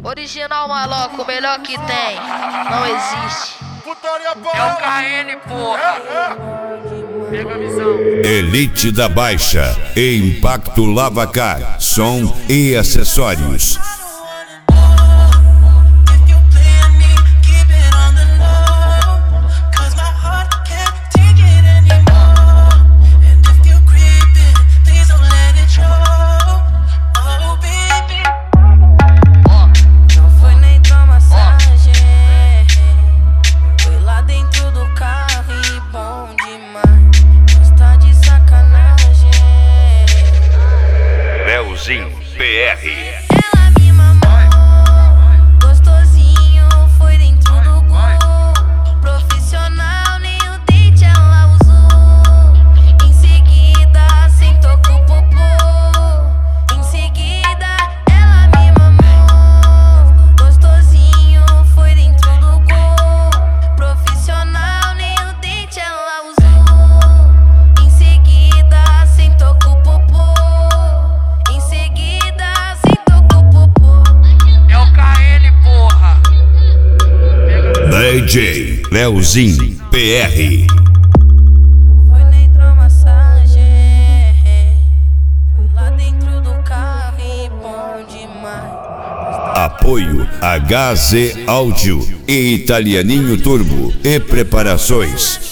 Original maloco, o melhor que tem. Não existe. É o KN, porra. Pega a visão. Elite da Baixa, Impacto Lavacar, som e acessórios. Leozinho PR. Ela me mamou, gostosinho, foi dentro do gol. Profissional, nem o dente ela usou. Em seguida, sentou com o popô. Em seguida, ela me mamou, gostosinho, foi dentro do gol. Profissional, nem o dente ela usou. Em seguida, sentou com o popô. DJ Leozinho PR. Foi na hidromassagem, fui lá dentro do carro e bom demais. Apoio HZ Áudio e Italianinho Turbo e Preparações.